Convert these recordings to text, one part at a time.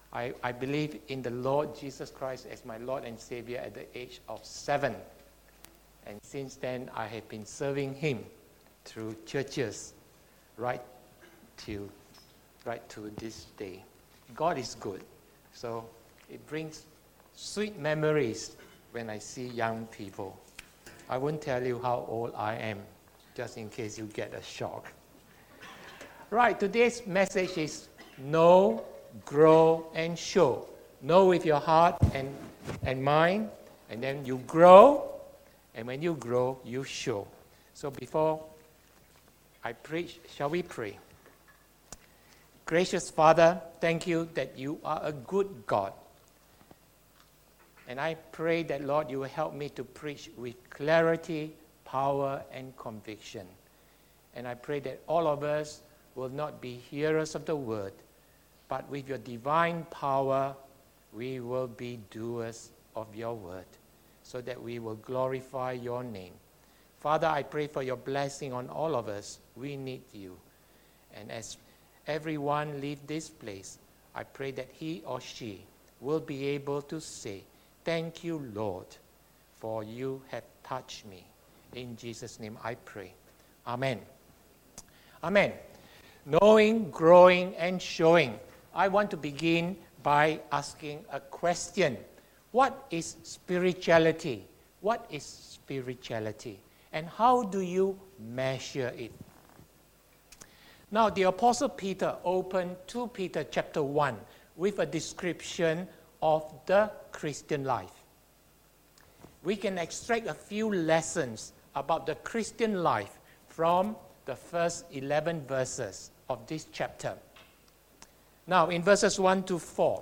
I believe in the Lord Jesus Christ as my Lord and Savior at the age of 7. And since then, I have been serving Him through churches right to this day. God is good. So it brings sweet memories when I see young people. I won't tell you how old I am, just in case you get a shock. Right, today's message is know, grow, and show. Know with your heart and mind, and then you grow, and when you grow, you show. So before I preach, shall we pray? Gracious Father, thank you that you are a good God. And I pray that, Lord, you will help me to preach with clarity, power, and conviction. And I pray that all of us will not be hearers of the word, but with your divine power, we will be doers of your word, so that we will glorify your name. Father, I pray for your blessing on all of us. We need you. And as everyone leave this place, I pray that he or she will be able to say, thank you, Lord, for you have touched me. In Jesus' name I pray. Amen. Amen. Knowing, growing, and showing. I want to begin by asking a question. What is spirituality? What is spirituality? And how do you measure it? Now, the Apostle Peter opened 2 Peter chapter 1 with a description of the Christian life. We can extract a few lessons about the Christian life from the first 11 verses of this chapter. Now, in verses 1 to 4,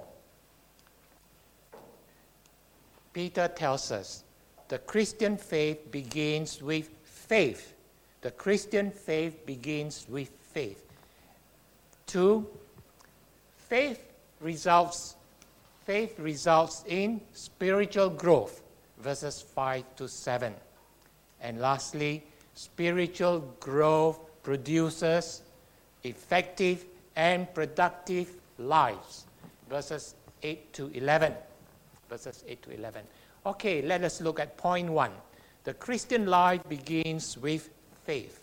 Peter tells us the Christian faith begins with faith. The Christian faith begins with faith. 2, faith results in spiritual growth, verses 5 to 7. And lastly, spiritual growth produces effective and productive lives, verses 8 to 11. Verses 8 to 11. Okay, let us look at point 1. The Christian life begins with faith.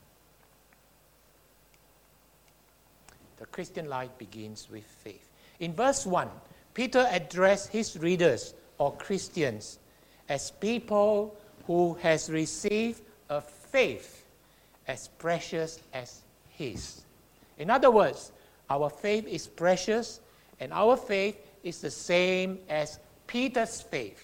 The Christian life begins with faith. In verse 1, Peter addressed his readers or Christians as people who has received a faith as precious as his. In other words, our faith is precious, and our faith is the same as Peter's faith.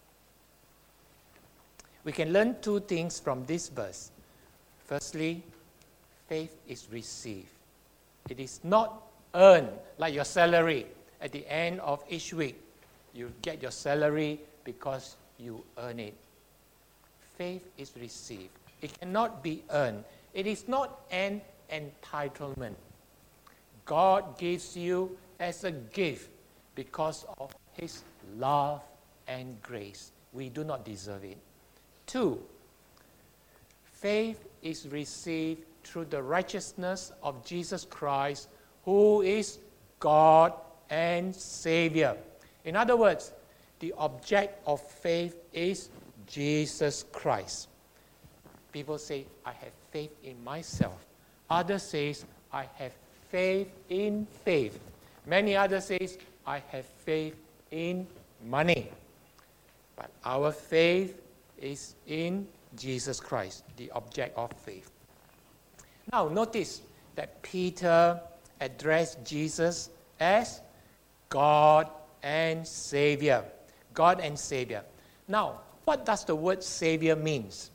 We can learn 2 things from this verse. Firstly, faith is received. It is not earned like your salary. At the end of each week, you get your salary because you earn it. Faith is received. It cannot be earned. It is not an entitlement. God gives you as a gift because of his love and grace. We do not deserve it. 2, faith is received through the righteousness of Jesus Christ, who is God and Savior. In other words, the object of faith is Jesus Christ. People say, I have faith in myself. Others say, I have faith in faith. Many others say, I have faith in money. But our faith is in Jesus Christ, the object of faith. Now, notice that Peter addressed Jesus as God and Savior. God and Savior. Now, what does the word Savior means?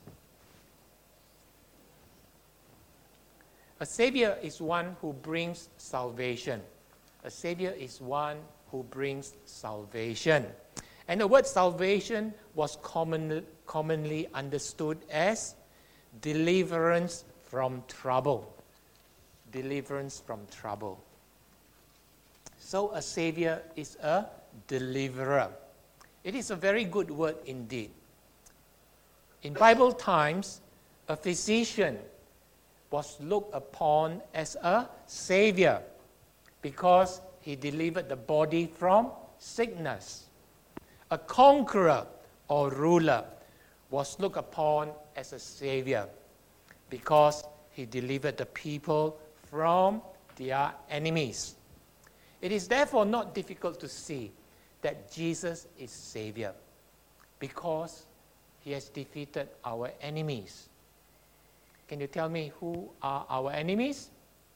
A Savior is one who brings salvation. A Savior is one who brings salvation. And the word salvation was commonly understood as deliverance from trouble. Deliverance from trouble. So a Savior is a deliverer. It is a very good word indeed. In Bible times, a physician was looked upon as a savior because he he delivered the body from sickness. A conqueror or ruler was looked upon as a savior because he delivered the people from their enemies. It is therefore not difficult to see that Jesus is Savior because he has defeated our enemies. Can you tell me who are our enemies?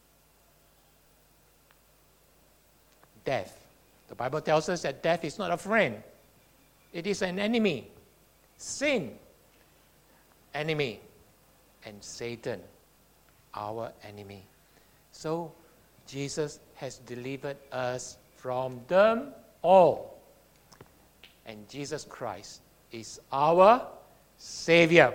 Death. The Bible tells us that death is not a friend. It is an enemy. Sin, enemy. And Satan, our enemy. So Jesus has delivered us from them all. And Jesus Christ is our Savior.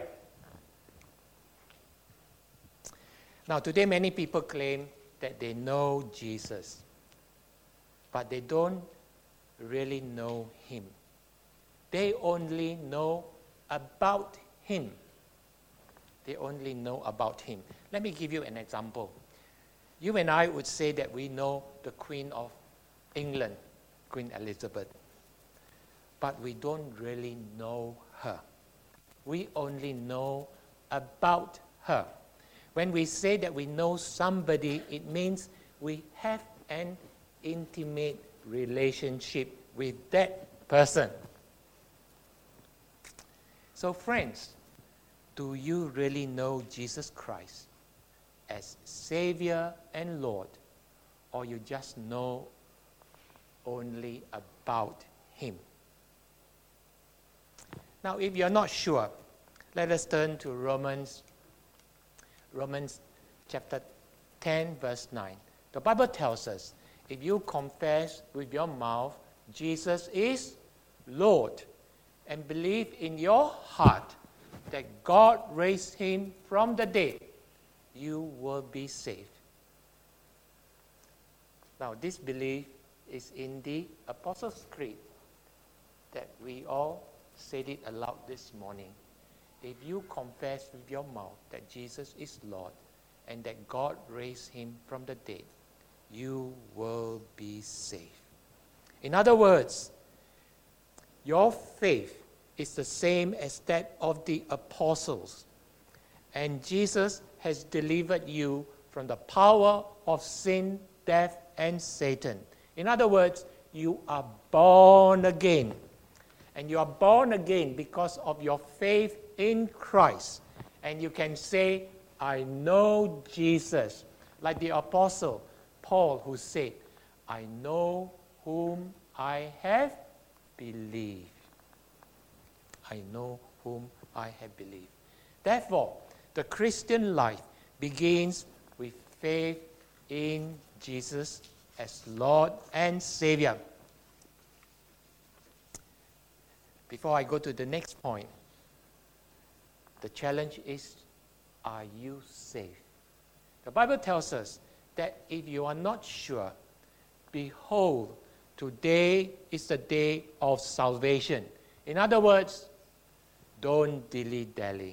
Now, today many people claim that they know Jesus, but they don't really know him. They only know about him. They only know about him. Let me give you an example. You and I would say that we know the Queen of England, Queen Elizabeth, but we don't really know her. We only know about her. When we say that we know somebody, it means we have an intimate relationship with that person. So friends, do you really know Jesus Christ as Savior and Lord, or you just know only about him? Now, if you're not sure, let us turn to Romans chapter 10, verse 9. The Bible tells us, if you confess with your mouth Jesus is Lord and believe in your heart that God raised him from the dead, you will be saved. Now, this belief is in the Apostles' Creed that we all said it aloud this morning. If you confess with your mouth that Jesus is Lord and that God raised him from the dead, you will be saved. In other words, your faith is the same as that of the apostles, and Jesus has delivered you from the power of sin, death, and Satan. In other words, you are born again. And you are born again because of your faith in Christ. And you can say, I know Jesus. Like the apostle Paul, who said, I know whom I have believed. I know whom I have believed. Therefore, the Christian life begins with faith in Jesus as Lord and Savior. Before I go to the next point, the challenge is, are you saved? The Bible tells us that if you are not sure, behold, today is the day of salvation. In other words, don't dilly-dally.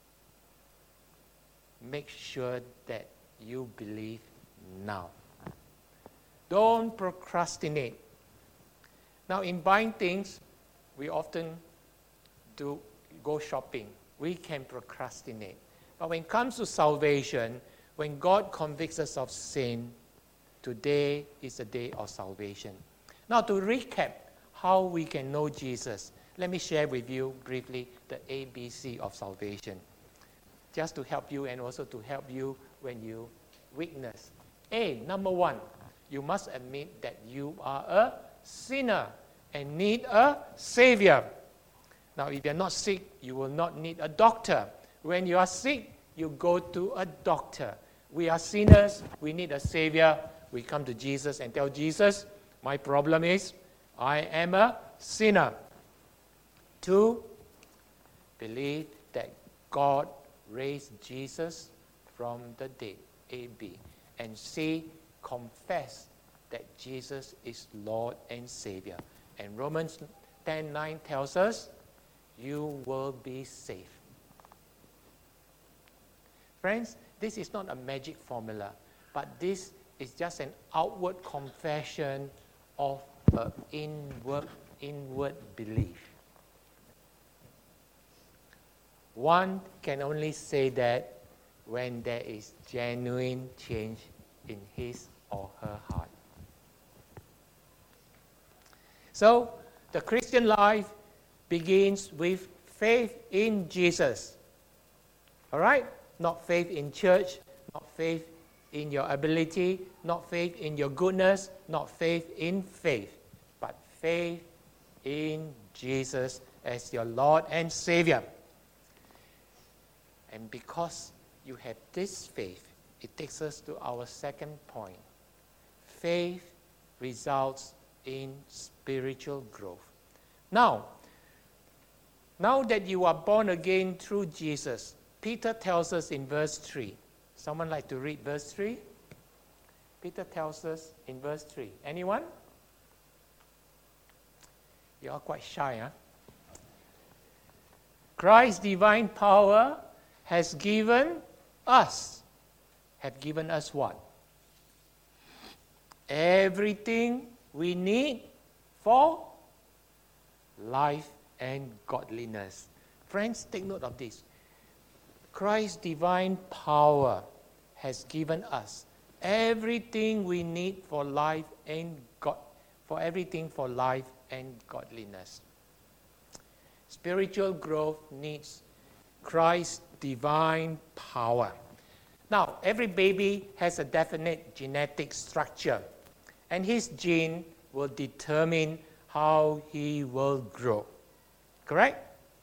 Make sure that you believe now. Don't procrastinate. Now, in buying things, we often do go shopping. We can procrastinate. But when it comes to salvation, when God convicts us of sin, today is the day of salvation. Now, to recap how we can know Jesus, let me share with you briefly the ABC of salvation, just to help you and also to help you when you witness. Number one, you must admit that you are a sinner and need a Savior. Now, if you're not sick, you will not need a doctor. When you are sick, you go to a doctor. We are sinners. We need a Savior. We come to Jesus and tell Jesus, my problem is I am a sinner. 2, believe that God raised Jesus from the dead. AB. And C, confess that Jesus is Lord and Savior. And Romans 10:9 tells us, you will be saved. Friends, this is not a magic formula, but this is just an outward confession of an inward belief. One can only say that when there is genuine change in his or her heart. So, the Christian life begins with faith in Jesus. All right? Not faith in church, not faith in your ability, not faith in your goodness, not faith in faith, but faith in Jesus as your Lord and Savior. And because you have this faith, it takes us to our second point. Faith results in spiritual growth. Now that you are born again through Jesus, Peter tells us in verse 3. Someone like to read verse 3? Peter tells us in verse 3. Anyone? You are quite shy, huh? Christ's divine power has given us what? Everything we need for life and godliness. Friends, take note of this. Christ's divine power has given us everything we need for life and godliness. Spiritual growth needs Christ's divine power. Now, every baby has a definite genetic structure, and his gene will determine how he will grow. Correct?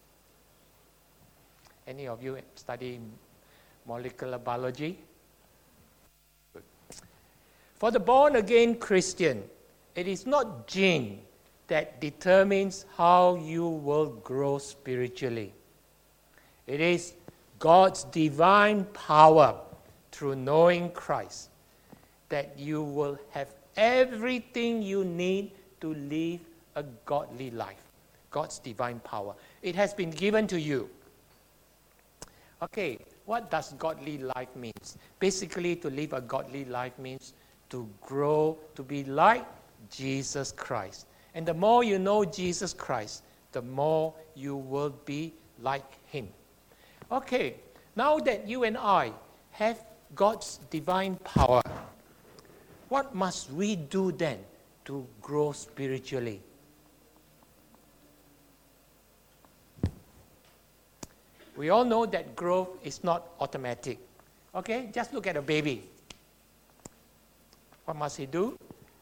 Any of you study molecular biology? Good. For the born-again Christian, it is not gene that determines how you will grow spiritually. It is God's divine power through knowing Christ that you will have everything you need to live a godly life. God's divine power. It has been given to you. Okay, what does godly life mean? Basically, to live a godly life means to grow, to be like Jesus Christ. And the more you know Jesus Christ, the more you will be like Him. Okay, now that you and I have God's divine power, what must we do then to grow spiritually? We all know that growth is not automatic. Okay, just look at a baby. What must he do?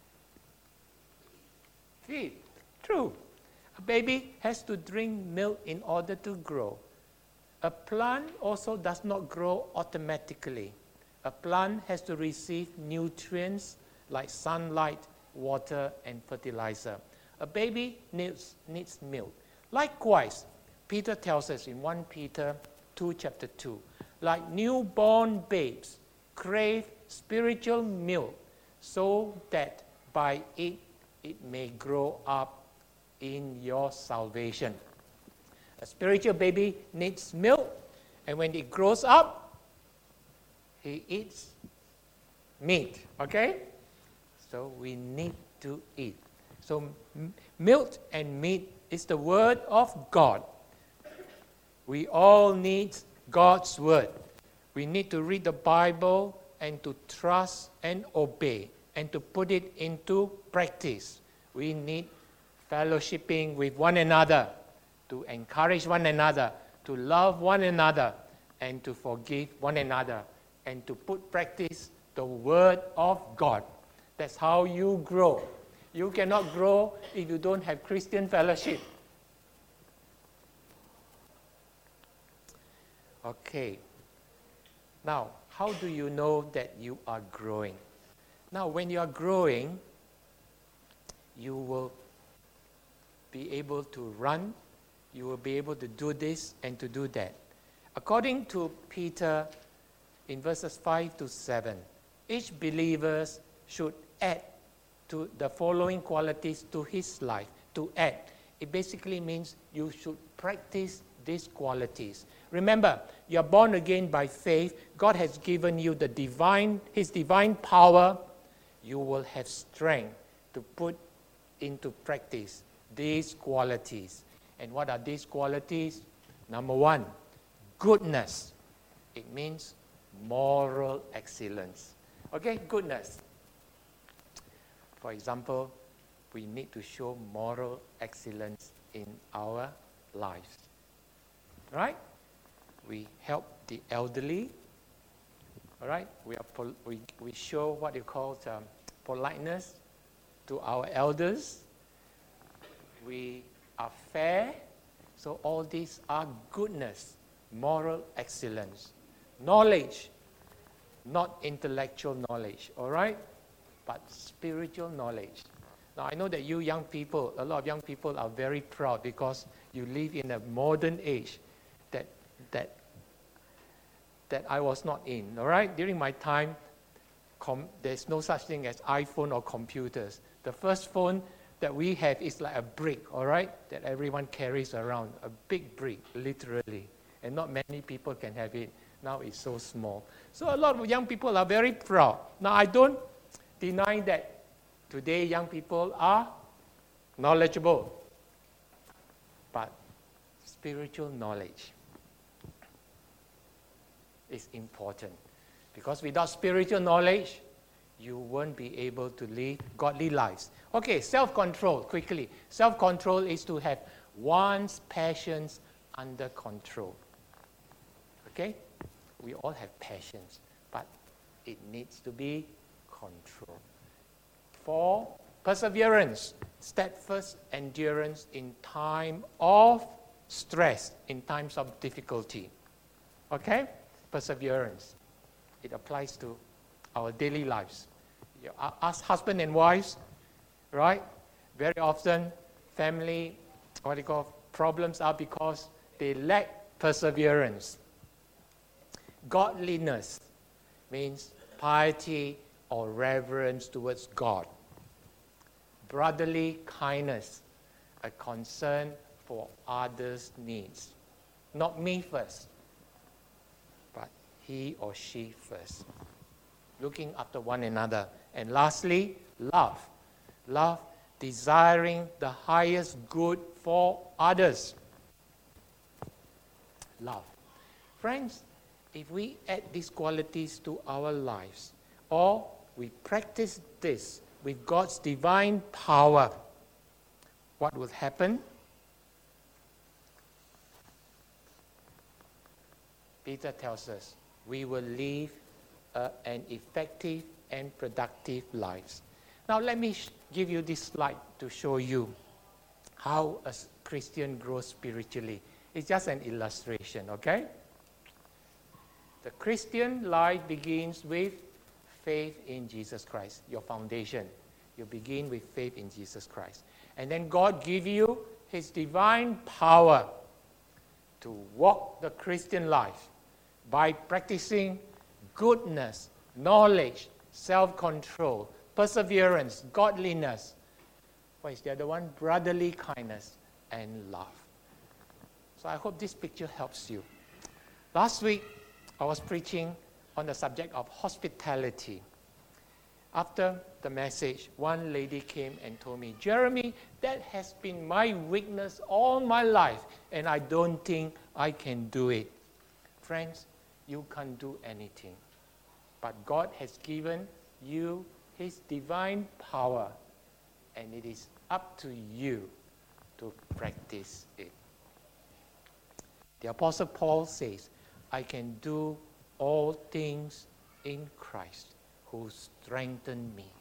Feed. True. A baby has to drink milk in order to grow. A plant also does not grow automatically. A plant has to receive nutrients like sunlight, water, and fertilizer. A baby needs milk. Likewise, Peter tells us in 1 Peter 2, chapter 2, like newborn babes, crave spiritual milk so that by it may grow up in your salvation. A spiritual baby needs milk, and when it grows up, he eats meat, okay? So we need to eat. So milk and meat is the word of God. We all need God's word. We need to read the Bible and to trust and obey and to put it into practice. We need fellowshipping with one another, to encourage one another, to love one another, and to forgive one another, and to put practice the word of God. That's how you grow. You cannot grow if you don't have Christian fellowship. Okay. Now, how do you know that you are growing? Now, when you are growing, you will be able to run, you will be able to do this and to do that. According to Peter, in verses 5 to 7, each believer should add to the following qualities to his life. To add, it basically means you should practice these qualities. Remember, you are born again by faith. God has given you His divine power you will have strength to put into practice these qualities. And what are these qualities? Number one, goodness. It means moral excellence. Okay, goodness. For example, we need to show moral excellence in our lives. Right? We help the elderly. All right? We show what you call politeness to our elders. We are fair. So all these are goodness, moral excellence. Knowledge, not intellectual knowledge, all right? But spiritual knowledge. Now, I know that you young people, a lot of young people are very proud because you live in a modern age that I was not in, all right? During my time, there's no such thing as iPhone or computers. The first phone that we have is like a brick, all right, that everyone carries around, a big brick, literally, and not many people can have it. Now it's so small. So a lot of young people are very proud. Now, I don't deny that today young people are knowledgeable, but spiritual knowledge is important, because without spiritual knowledge, you won't be able to live godly lives. Okay, self-control, quickly. Self-control is to have one's passions under control. Okay? We all have passions, but it needs to be controlled. 4, perseverance, steadfast endurance in time of stress, in times of difficulty. Okay? Perseverance. It applies to our daily lives. Us husband and wives, right? Very often, family, problems are because they lack perseverance. Godliness means piety or reverence towards God. Brotherly kindness, a concern for others' needs. Not me first, but he or she first. Looking after one another. And lastly, love. Love, desiring the highest good for others. Love. Friends, if we add these qualities to our lives, or we practice this with God's divine power, what will happen? Peter tells us, we will live an effective and productive lives. Now let me give you this slide to show you how a Christian grows spiritually. It's just an illustration, okay? The Christian life begins with faith in Jesus Christ, your foundation. You begin with faith in Jesus Christ. And then God gives you His divine power to walk the Christian life by practicing goodness, knowledge, self-control, perseverance, godliness. What is the other one? Brotherly kindness and love. So I hope this picture helps you. Last week, I was preaching on the subject of hospitality. After the message, one lady came and told me, Jeremy, that has been my weakness all my life, and I don't think I can do it. Friends, you can't do anything. But God has given you His divine power, and it is up to you to practice it. The Apostle Paul says, I can do all things in Christ who strengthened me.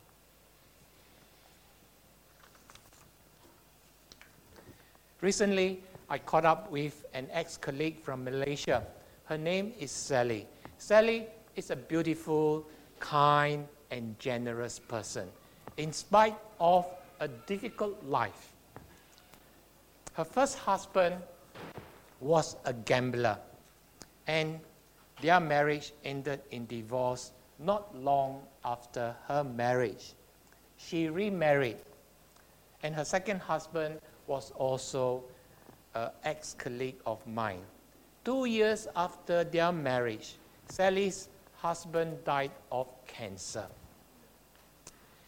Recently, I caught up with an ex-colleague from Malaysia. Her name is Sally. Sally is a beautiful, kind, and generous person, in spite of a difficult life. Her first husband was a gambler, and their marriage ended in divorce not long after her marriage. She remarried, and her second husband was also an ex-colleague of mine. 2 years after their marriage, Sally's husband died of cancer.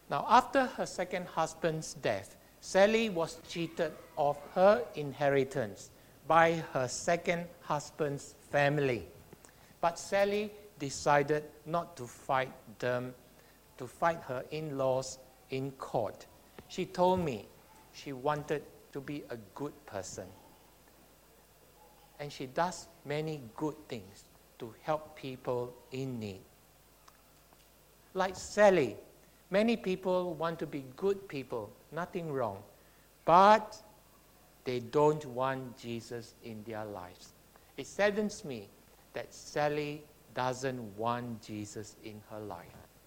Now, after her second husband's death, Sally was cheated of her inheritance by her second husband's family. But Sally decided not to fight her in-laws in court. She told me she wanted to be a good person. And she does many good things to help people in need. Like Sally, many people want to be good people, nothing wrong, but they don't want Jesus in their lives. It saddens me that Sally doesn't want Jesus in her life.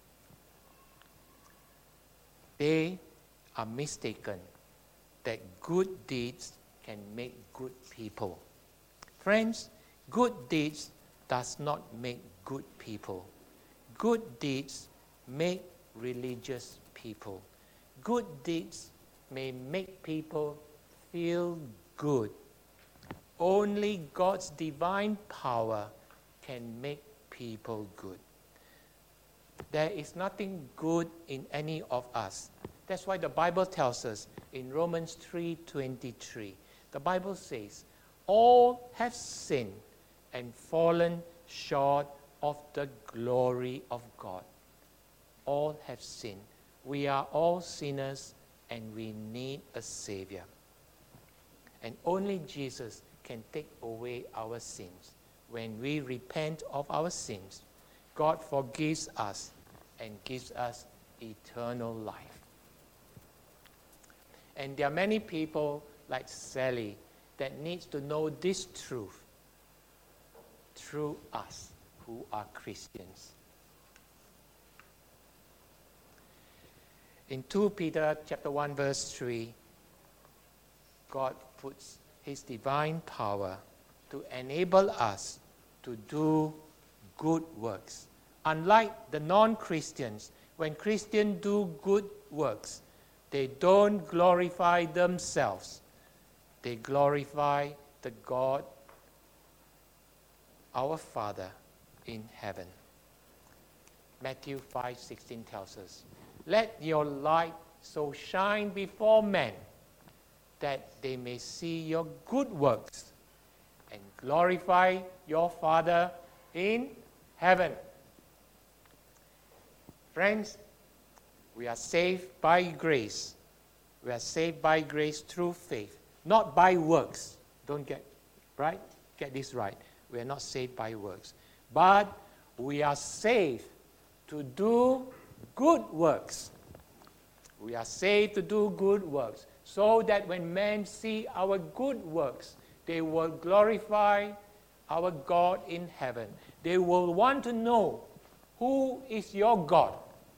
They are mistaken that good deeds can make good people. Friends, good deeds does not make good people. Good deeds make religious people. Good deeds may make people feel good. Only God's divine power can make people good. There is nothing good in any of us. That's why the Bible tells us in Romans 3:23, the Bible says, all have sinned and fallen short of the glory of God. All have sinned. We are all sinners and we need a Savior. And only Jesus can take away our sins. When we repent of our sins, God forgives us and gives us eternal life. And there are many people like Sally that needs to know this truth through us who are Christians. In 2 Peter chapter 1 verse 3, God puts his divine power to enable us to do good works. Unlike the non-Christians, when Christians do good works, they don't glorify themselves. They glorify the God, our Father in heaven. Matthew 5:16 tells us, let your light so shine before men that they may see your good works and glorify your Father in heaven. Friends, we are saved by grace. We are saved by grace through faith, not by works. Don't get this right. We are not saved by works. But we are saved to do good works. We are saved to do good works, so that when men see our good works, they will glorify our God in heaven. They will want to know, who is your God?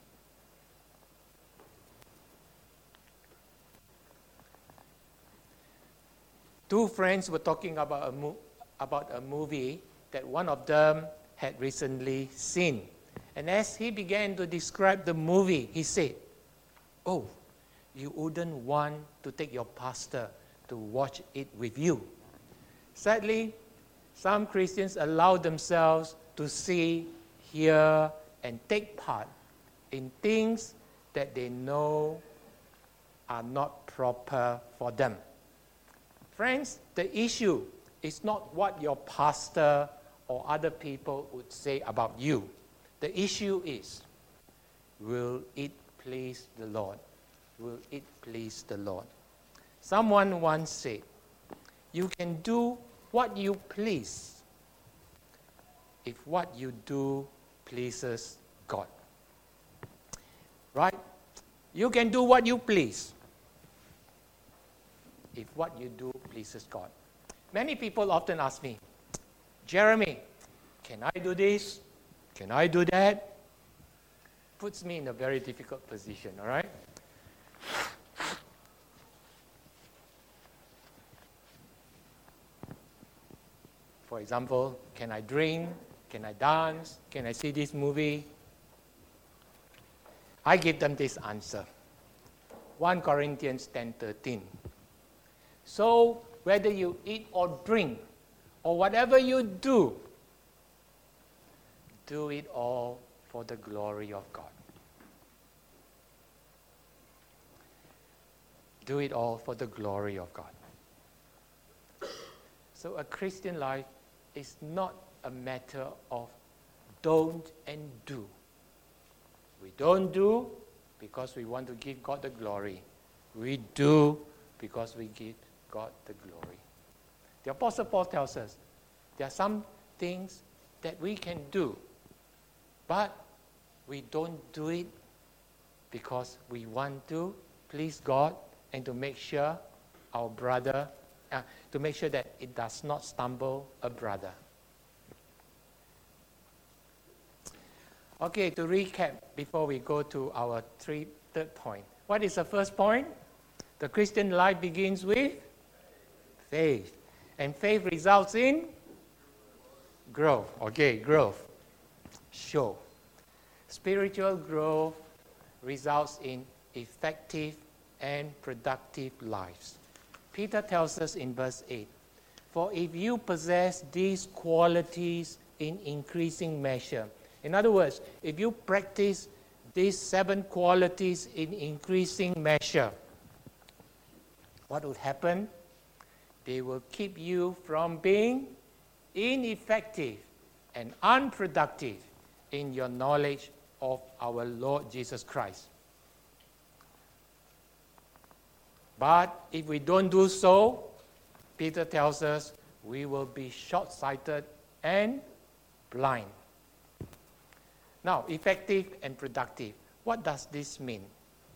Two friends were talking about a movie that one of them had recently seen. And as he began to describe the movie, he said, oh, you wouldn't want to take your pastor to watch it with you. Sadly, some Christians allow themselves to see, hear, and take part in things that they know are not proper for them. Friends, the issue is not what your pastor or other people would say about you. The issue is, will it please the Lord? Will it please the Lord? Someone once said, you can do what you please if what you do pleases God. Right? You can do what you please if what you do pleases God. Many people often ask me, Jeremy, can I do this? Can I do that? Puts me in a very difficult position, all right? For example, can I drink? Can I dance? Can I see this movie? I give them this answer. 1 Corinthians 10:13. So, whether you eat or drink, or whatever you do it all for the glory of God. Do it all for the glory of God. So a Christian life is not a matter of don't and do. We don't do because we want to give God the glory. We do because we give God the glory. The Apostle Paul tells us there are some things that we can do, but we don't do it because we want to please God and to make sure our brother, to make sure that it does not stumble a brother. Okay, to recap before we go to our third point. What is the first point? The Christian life begins with faith. And faith results in growth. Okay, growth. Show. Spiritual growth results in effective and productive lives. Peter tells us in verse 8, "For if you possess these qualities in increasing measure," in other words, if you practice these 7 qualities in increasing measure, what will happen? They will keep you from being ineffective and unproductive in your knowledge of our Lord Jesus Christ. But if we don't do so, Peter tells us we will be short-sighted and blind. Now, effective and productive. What does this mean?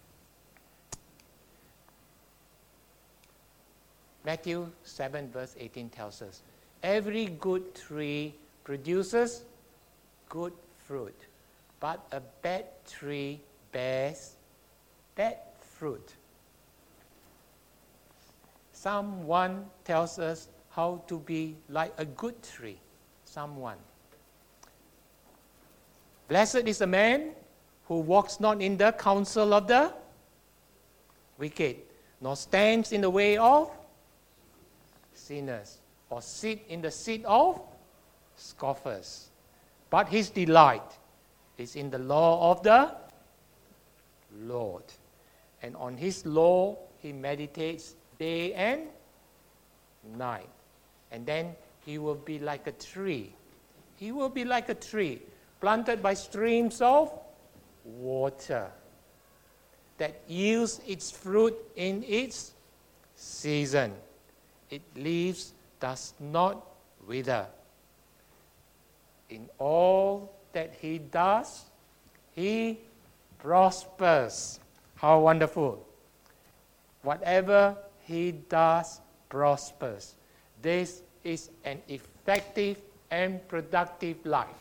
Matthew 7 verse 18 tells us, "Every good tree produces good fruit, but a bad tree bears bad fruit." Psalm 1 tells us how to be like a good tree. Psalm 1. "Blessed is the man who walks not in the counsel of the wicked, nor stands in the way of sinners, or sit in the seat of scoffers. But his delight is in the law of the Lord. And on his law he meditates day and night." And then he will be like a tree. He will be like a tree planted by streams of water that yields its fruit in its season. Its leaves does not wither. In all that he does, he prospers. How wonderful. Whatever he does prospers. This is an effective and productive life.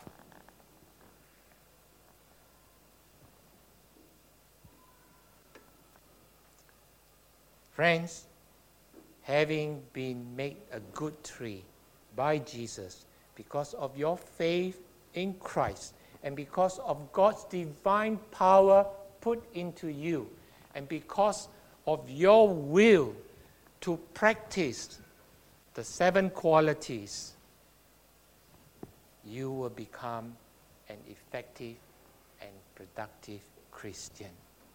Friends, having been made a good tree by Jesus because of your faith in Christ and because of God's divine power put into you and because of your will to practice the 7 qualities, you will become an effective and productive Christian.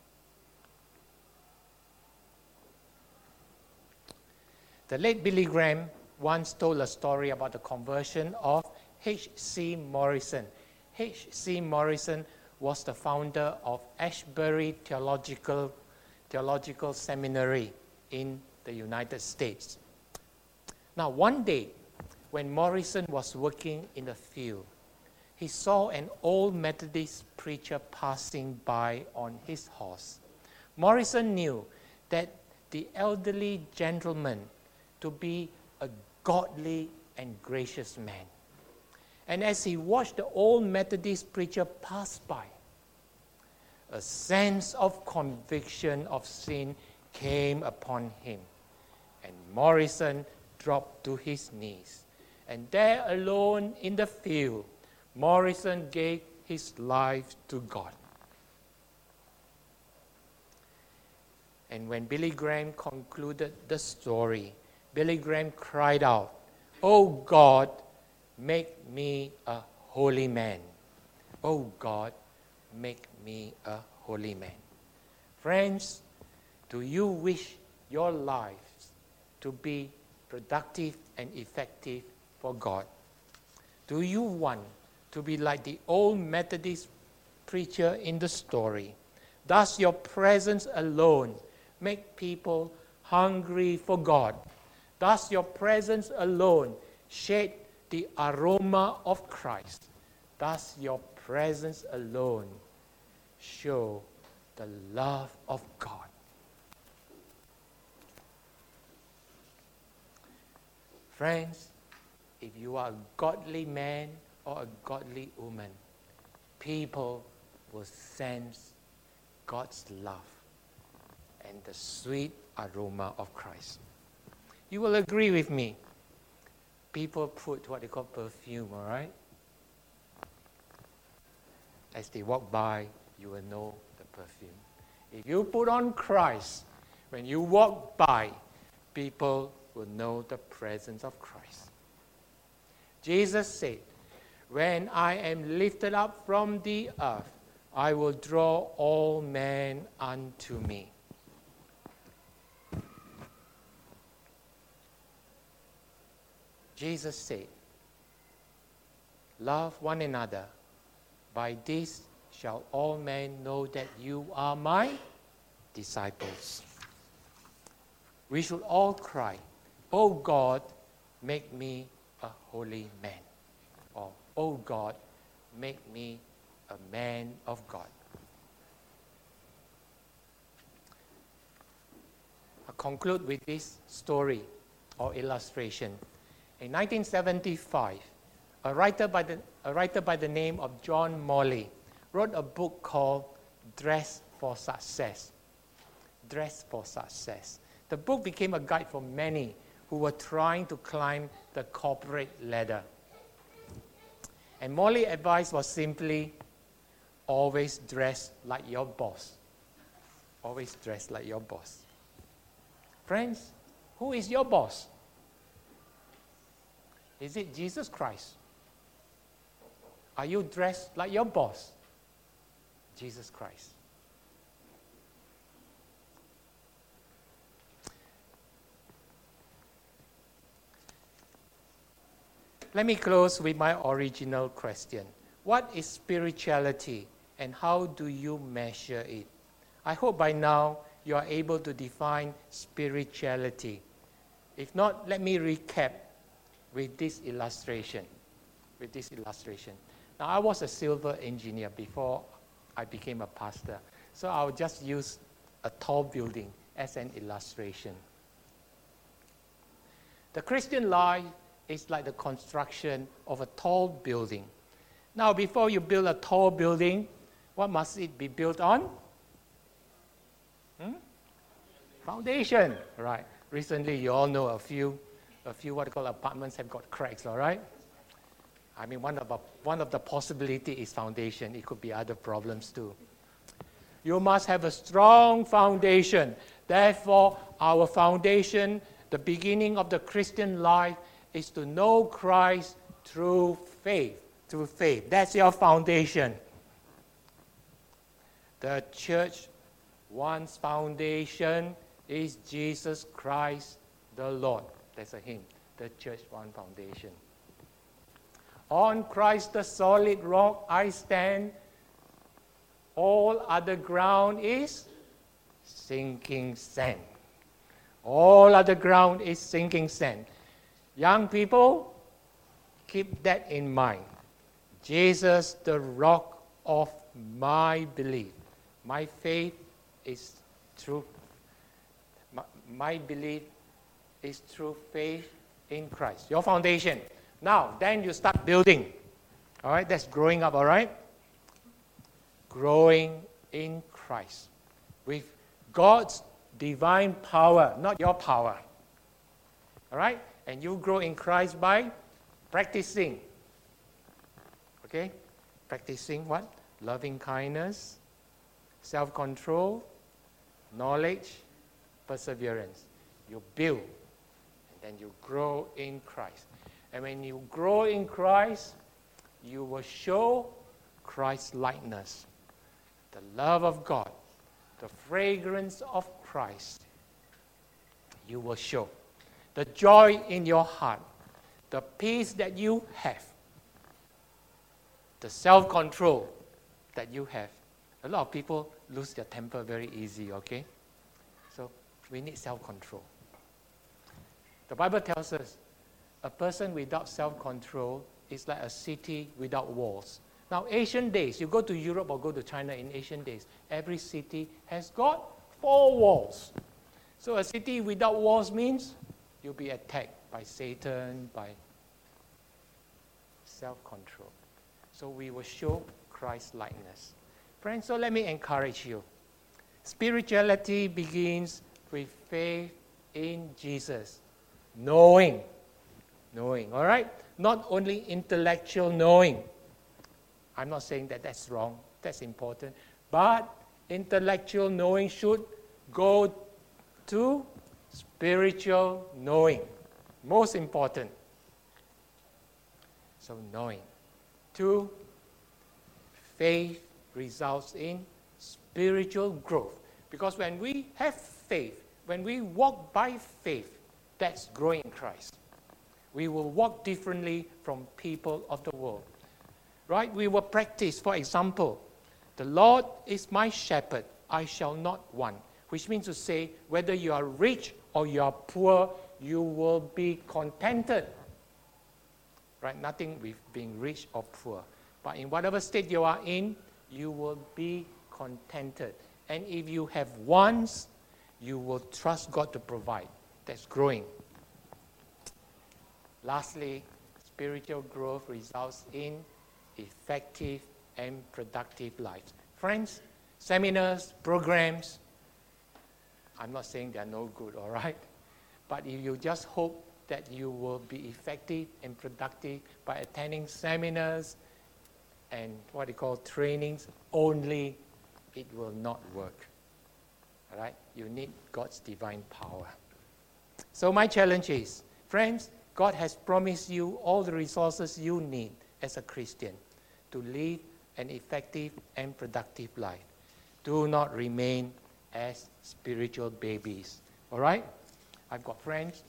The late Billy Graham once told a story about the conversion of H.C. Morrison. H.C. Morrison was the founder of Ashbury Theological Seminary in the United States. Now, one day, when Morrison was working in the field, he saw an old Methodist preacher passing by on his horse. Morrison knew that the elderly gentleman to be a godly and gracious man. And as he watched the old Methodist preacher pass by, a sense of conviction of sin came upon him, and Morrison dropped to his knees. And there alone in the field, Morrison gave his life to God. And when Billy Graham concluded the story, Billy Graham cried out, "Oh God, make me a holy man. Oh God, make me a holy man." Friends, do you wish your lives to be productive and effective for God? Do you want to be like the old Methodist preacher in the story? Does your presence alone make people hungry for God? Does your presence alone shed the aroma of Christ? Does your presence alone show the love of God? Friends, if you are a godly man or a godly woman, people will sense God's love and the sweet aroma of Christ. You will agree with me. People put what they call perfume, all right? As they walk by, you will know the perfume. If you put on Christ, when you walk by, people will know the presence of Christ. Jesus said, when I am lifted up from the earth, I will draw all men unto me. Jesus said, love one another. By this shall all men know that you are my disciples. We should all cry, "Oh God, make me a holy man." Or, "Oh God, make me a man of God." I'll conclude with this story or illustration. In 1975, a writer by the name of John Morley wrote a book called Dress for Success. Dress for Success. The book became a guide for many who were trying to climb the corporate ladder. And Morley's advice was simply, always dress like your boss. Always dress like your boss. Friends, who is your boss? Is it Jesus Christ? Are you dressed like your boss? Jesus Christ. Let me close with my original question. What is spirituality and how do you measure it? I hope by now you are able to define spirituality. If not, let me recap with this illustration. Now, I was a civil engineer before I became a pastor, so I'll just use a tall building as an illustration. The Christian life is like the construction of a tall building. Now, before you build a tall building, what must it be built on? Foundation, right? Recently, you all know a few what you call apartments have got cracks, all right? I mean, one of the possibility is foundation. It could be other problems too. You must have a strong foundation. Therefore, our foundation, the beginning of the Christian life, is to know Christ through faith. Through faith. That's your foundation. The church, one's foundation is Jesus Christ the Lord. That's a hint. The church, one foundation. On Christ the solid rock I stand. All other ground is sinking sand. All other ground is sinking sand. Young people, keep that in mind. Jesus, the rock of my belief. My faith is true. My belief is through faith in Christ. Your foundation. Now, then you start building. All right, that's growing up, all right? Growing in Christ. With God's divine power, not your power. All right? And you grow in Christ by practicing. Okay? Practicing what? Loving kindness, self-control, knowledge, perseverance. You build, and then you grow in Christ. And when you grow in Christ, you will show Christ's likeness, the love of God, the fragrance of Christ you will show. The joy in your heart, the peace that you have, the self-control that you have. A lot of people lose their temper very easy, okay? So we need self-control. The Bible tells us a person without self-control is like a city without walls. Now, ancient days, you go to Europe or go to China in ancient days, every city has got 4 walls. So a city without walls means you'll be attacked by Satan, by self-control. So we will show Christ-likeness. Friends, so let me encourage you. Spirituality begins with faith in Jesus. Knowing, all right? Not only intellectual knowing. I'm not saying that that's wrong, that's important. But intellectual knowing should go to spiritual knowing. Most important. So knowing. 2, faith results in spiritual growth. Because when we have faith, when we walk by faith, that's growing in Christ. We will walk differently from people of the world. Right? We will practice, for example, the Lord is my shepherd, I shall not want. Which means to say, whether you are rich or you are poor, you will be contented. Right? Nothing with being rich or poor. But in whatever state you are in, you will be contented. And if you have wants, you will trust God to provide. That's growing. Lastly, spiritual growth results in effective and productive lives. Friends, seminars, programs, I'm not saying they're no good, all right? But if you just hope that you will be effective and productive by attending seminars and what they call trainings only, it will not work. All right? You need God's divine power. So my challenge is, friends, God has promised you all the resources you need as a Christian to live an effective and productive life. Do not remain as spiritual babies. All right? I've got friends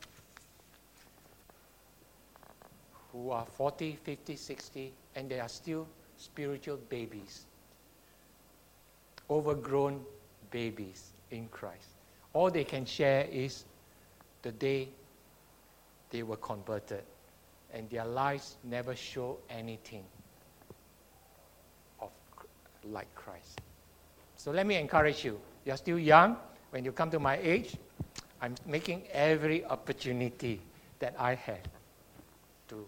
who are 40, 50, 60, and they are still spiritual babies. Overgrown babies in Christ. All they can share is the day they were converted, and their lives never show anything of like Christ. So let me encourage you. You're still young. When you come to my age, I'm making every opportunity that I have to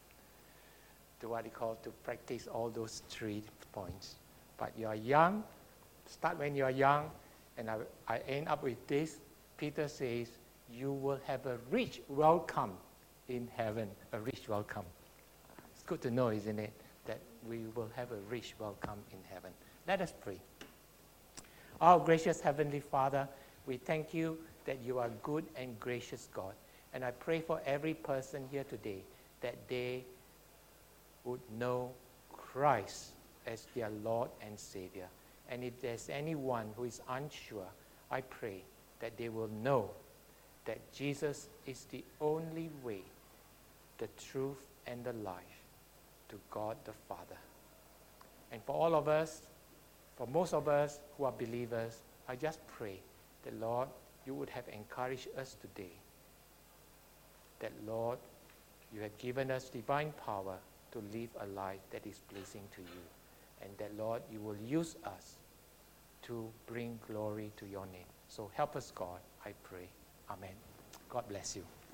practice all those 3 points. But you are young. Start when you are young. And I end up with this. Peter says, you will have a rich welcome in heaven. A rich welcome. It's good to know, isn't it, that we will have a rich welcome in heaven. Let us pray. Our gracious Heavenly Father, we thank you that you are good and gracious God. And I pray for every person here today that they would know Christ as their Lord and Savior. And if there's anyone who is unsure, I pray that they will know that Jesus is the only way, the truth, and the life to God the Father. And for all of us, for most of us who are believers, I just pray that, Lord, you would have encouraged us today. That, Lord, you have given us divine power to live a life that is pleasing to you. And that, Lord, you will use us to bring glory to your name. So help us, God, I pray. Amen. God bless you.